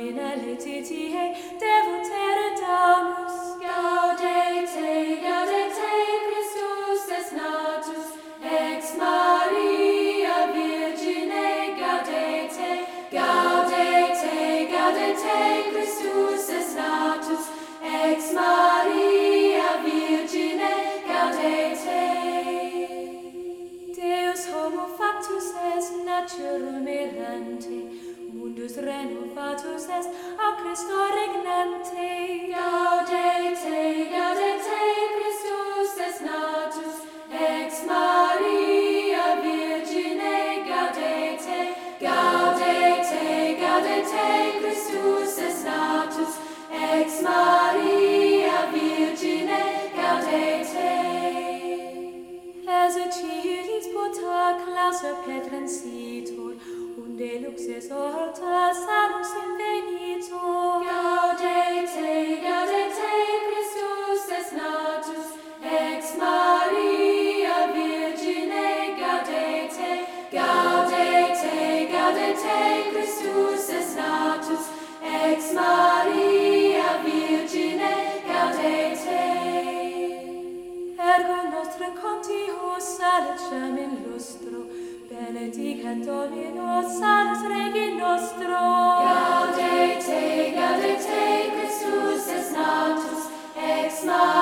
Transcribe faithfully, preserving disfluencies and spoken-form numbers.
nomina Laetitiae devotere damus. Gaudete, gaudete, Christus est natus, ex Maria Virgine, gaudete, gaudete, gaudete, Christus est natus, ex Maria Virgine, gaudete. Deus homo factus est naturum errante, mundus renovatus est a Christo regnante. Gaudete, gaudete, Christus est natus, ex Maria Virgine, gaudete, gaudete, gaudete, Christus est natus, ex Maria Virgine, gaudete. Exercitis pota classa petrensitor, unde luxes horta salus invenitor. Gaudete, gaudete, Christus est natus, ex Maria Virgine, gaudete, gaudete, gaudete, Christus est natus, ex Maria Virgine, gaudete. Ergo nostre contius salicem in lustro, benedicat Dominus salus Regi nostro. Gaudete, gaudete, Christus est natus, ex Maria